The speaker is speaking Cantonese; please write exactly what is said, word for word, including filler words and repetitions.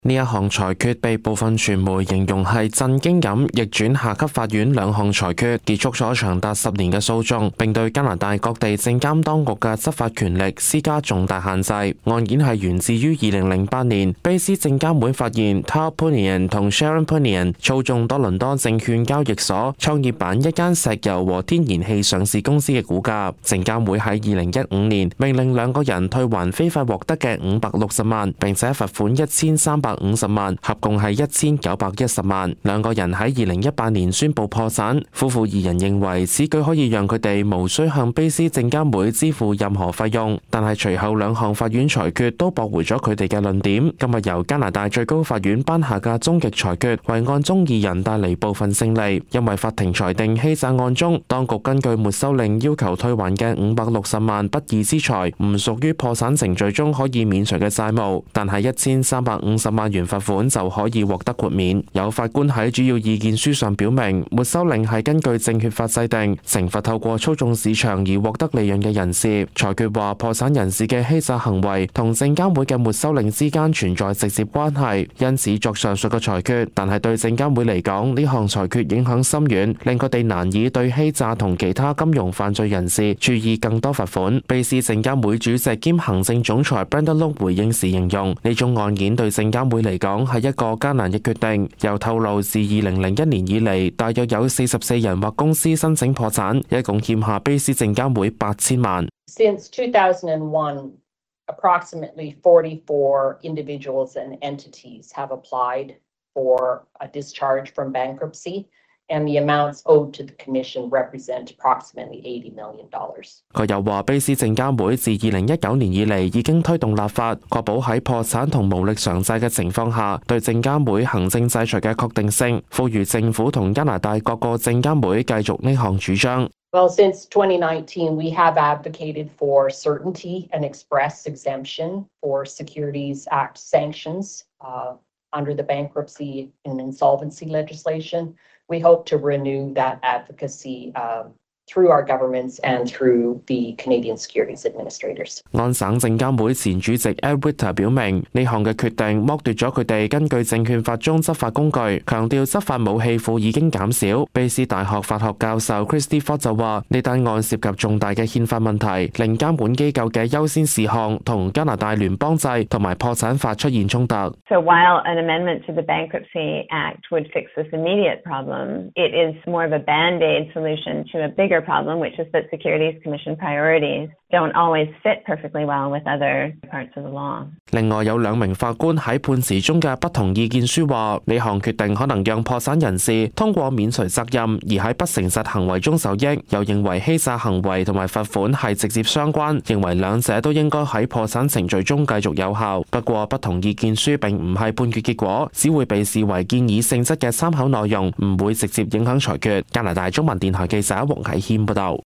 呢一項裁決被部分傳媒形容係震驚咁逆轉下級法院兩項裁決，結束咗長達十年嘅訴訟，並對加拿大各地證監當局嘅執法權力施加重大限制。案件係源自於二零零八年，卑詩證監會發現 Tal Poonian 同 Sharon Poonian 操縱多倫多證券交易所創業板一間石油和天然氣上市公司嘅股價。證監會喺二零一五年命令兩個人退還非法獲得嘅五百六十萬，並且罰款一千三百五十萬，合共係一千九百一十萬。兩個人喺二零一八年宣布破產，夫婦二人認為此舉可以讓佢哋無需向卑詩證監會支付任何費用，但係隨後兩項法院裁決都駁回咗佢哋嘅論點。今日由加拿大最高法院頒下嘅終極裁決，為案中二人帶嚟部分勝利，因為法庭裁定欺詐案中當局根據沒收令要求退還嘅五百六十萬不義之財唔屬於破產程序中可以免除嘅債務，但係一千三百五十萬元罰款就可以獲得豁免。有法官喺主要意見書上表明，沒收令係根據證券法制定，懲罰透過操縱市場而獲得利潤嘅人士。裁決話，破產人士嘅欺詐行為同證監會嘅沒收令之間存在直接關係，因此作上述嘅裁決。但係對證監會嚟講，呢項裁決影響深遠，令佢哋難以對欺詐同其他金融犯罪人士注以更多罰款。卑詩證監會主席兼行政總裁 Brenda Loke 回應時形容，呢宗案件對證監會嚟講係一個艱難嘅決定。又透露自二零零一年以嚟，大約有四十四人或公司申請破產，一共欠下卑詩證監會八千萬。 Since two thousand one, approximately forty-four individuals and entities have applied for a discharge from bankruptcy, and the amounts owed to the commission represent approximately eighty million dollars. 佢又話，卑詩證監會自二零一九年以嚟已經推動立法，確保喺破產同無力償債嘅情況下，對證監會行政制裁嘅確定性，呼籲政府同加拿大各個證監會繼續呢項主張。 Well, since twenty nineteen, we have advocated for certainty and express exemption for Securities Act sanctions uh, under the bankruptcy and insolvency legislation. We hope to renew that advocacy uh, through our governments and through the Canadian Securities Administrators. 安省證監會前主席 Ed Witter 表明，呢項嘅決定剝奪咗佢哋根據證券法中執法工具，強調執法武器庫已經減少。卑詩大學法學教授 Christy Ford 就話，呢單案涉及重大嘅憲法問題，令監管機構嘅優先事項同加拿大聯邦制同埋破產法出現衝突。 So while an amendment to the Bankruptcy Act would fix this immediate problem, it is more of a band-aid solution to a bigger problem, which is that Securities Commission priorities don't always fit perfectly well with other parts of the law. 另外有兩名法官喺判詞中嘅不同意見書話，呢項決定可能讓破產人士通過免除責任而喺不誠實行為中受益，又認為欺詐行為同埋罰款係直接相關，認為兩者都應該喺破產程序中繼續有效。不過不同意見書並唔係判決結果，只會被視為建議性質嘅參考內容，唔會直接影響裁決。加拿大中文電台記者黃啟謙報道。